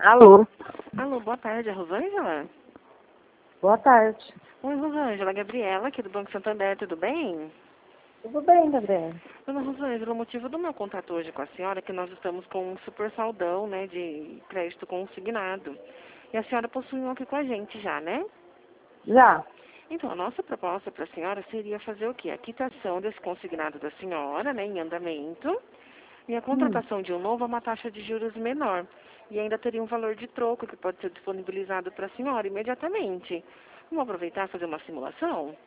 Alô, Alô, boa tarde, é a Rosângela? boa tarde. Oi, Rosângela, Gabriela, aqui do Banco Santander, tudo bem? Tudo bem, Gabriela? Dona Rosângela, o motivo do meu contato hoje com a senhora é que nós estamos com um super saldão, né, de crédito consignado. E a senhora possui um aqui com a gente já, né? Já. Então, a nossa proposta para a senhora seria fazer o quê? A quitação desse consignado da senhora, né, em andamento, e a contratação de um novo a uma taxa de juros menor. E ainda teria um valor de troco que pode ser disponibilizado para a senhora imediatamente. Vamos aproveitar e fazer uma simulação?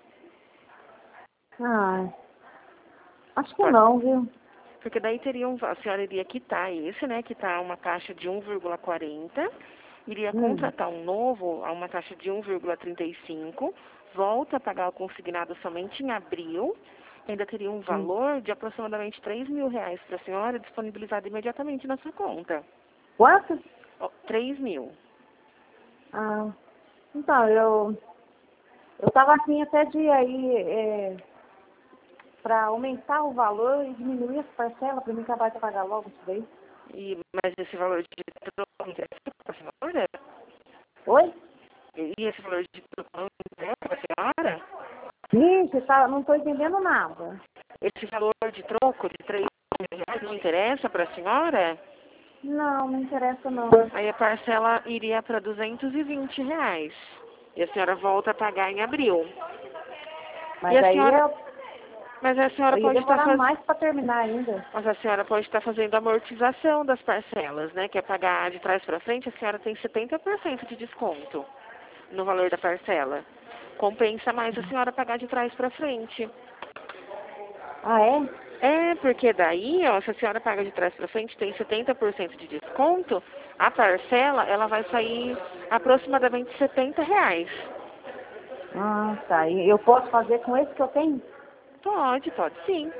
Ah, acho que Pode. não, viu? Porque daí teria a senhora iria quitar esse, né? Quitar uma taxa de 1,40, iria contratar um novo a uma taxa de 1,35, volta a pagar o consignado somente em abril, ainda teria um valor de aproximadamente R$ 3.000 para a senhora, disponibilizado imediatamente na sua conta. Quanto? 3.000. Ah, então, eu tava afim até de aí, para aumentar o valor e diminuir as parcelas para mim acabar de pagar logo isso daí. Mas esse valor de troco não interessa para a senhora? Oi? E esse valor de troco não interessa para a senhora? Ixi, não tô entendendo nada. Esse valor de troco de R$ 3.000 não interessa para a senhora? Não interessa não. Aí a parcela iria para R$ 220. E a senhora volta a pagar em abril. E Mas a aí senhora... Mas a senhora eu ia pode estar demorar fazendo... mais para terminar ainda. Mas a senhora pode estar fazendo amortização das parcelas, né? Que é pagar de trás para frente, a senhora tem 70% de desconto no valor da parcela. Compensa mais a senhora pagar de trás para frente. Ah, é? É, porque daí, ó, se a senhora paga de trás para frente, tem 70% de desconto, a parcela, ela vai sair aproximadamente R$ 70. Ah, tá. E eu posso fazer com esse que eu tenho? Pode sim.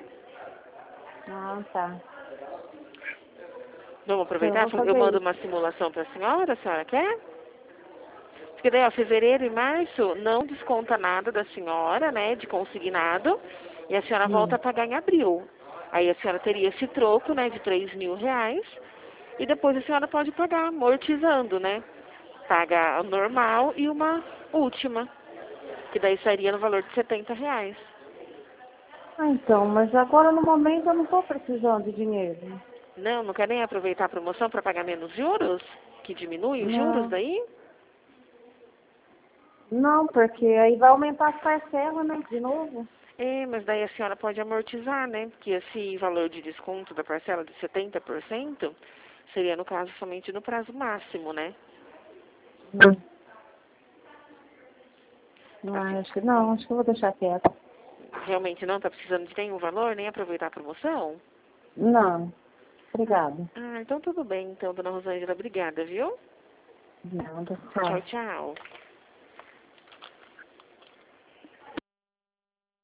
Ah, tá. Vamos Então eu aproveitar? vou Eu fazer mando isso. uma simulação para a senhora quer? Porque daí, ó, fevereiro e março não desconta nada da senhora, né, de consignado, e a senhora volta a pagar em abril. Aí a senhora teria esse troco, né, de R$ 3.000, e depois a senhora pode pagar amortizando, né? Paga a normal e uma última, que daí sairia no valor de R$ 70. Ah, então, mas agora no momento eu não estou precisando de dinheiro. Não quer nem aproveitar a promoção para pagar menos juros? Que diminui os juros Não, daí? não, porque aí vai aumentar as parcelas, né, de novo. É, mas daí a senhora pode amortizar, né? Porque esse valor de desconto da parcela de 70% seria, no caso, somente no prazo máximo, né? Assim, Acho que não, acho que eu vou deixar quieto. realmente não está precisando de nenhum valor, nem aproveitar a promoção? Não, obrigada. Então tudo bem, então, dona Rosângela, obrigada, viu? Nada, Tchau, tchau. tchau.